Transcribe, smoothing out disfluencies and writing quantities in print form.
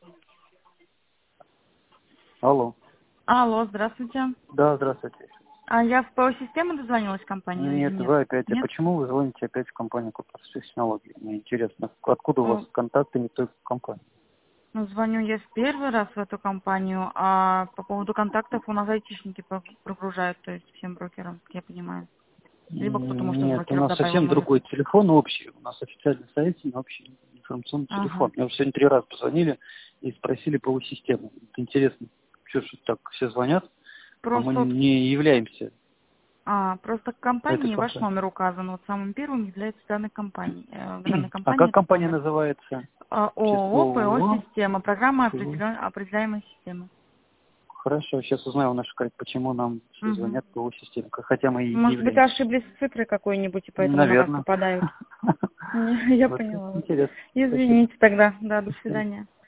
Алло. Алло, здравствуйте. Да, здравствуйте. Я в ПО-систему дозвонилась в компанию или Нет, нет? вы опять. А Нет? почему вы звоните опять в компанию корпоративных технологий? Мне интересно, откуда у вас О, контакты не той компании? ну, звоню я в первый раз в эту компанию, а по поводу контактов у нас айтишники прогружают, то есть всем брокерам, как я понимаю. Либо кто-то, может, из Нет, у брокеров нас добавил, совсем может. другой телефон общий. У нас официальный сайт и общий информационный телефон. Ага. Мне уже сегодня 3 раза позвонили и спросили по систему. Это интересно, что ж так все звонят, а мы Просто вот, не являемся просто в этой компании ваш компанией. номер указан. Вот самым первым является данной компанией. Данной А как компании этот компания номер. называется? ООО ООО. ПО-система, программа определяемой системы. Хорошо, сейчас узнаю у наших коллег, почему нам все Угу. звонят по системе, хотя мы и не Может быть, являемся. ошиблись в цифре какой-нибудь, и поэтому на вас Наверное. попадают. Я Вот это поняла вас. интересно. Спасибо. Извините тогда. Да, до До свидания. свидания.